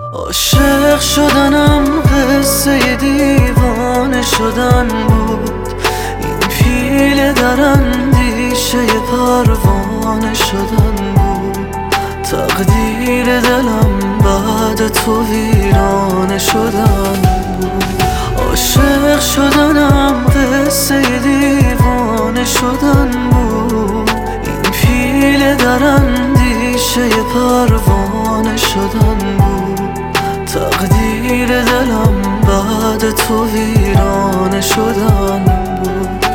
عاشق شدنم قصه دیوانه شدن بود. این پیله در اندیشه پروانه شدن بود. تقدیر دلم بعد تو ویرانه شدن بود. عاشق شدنم قصه دیوانه شدن بود. این پیله در اندیشه پروانه شدن بود. تقدیر دلم بعد تو ویرانه شدن بود.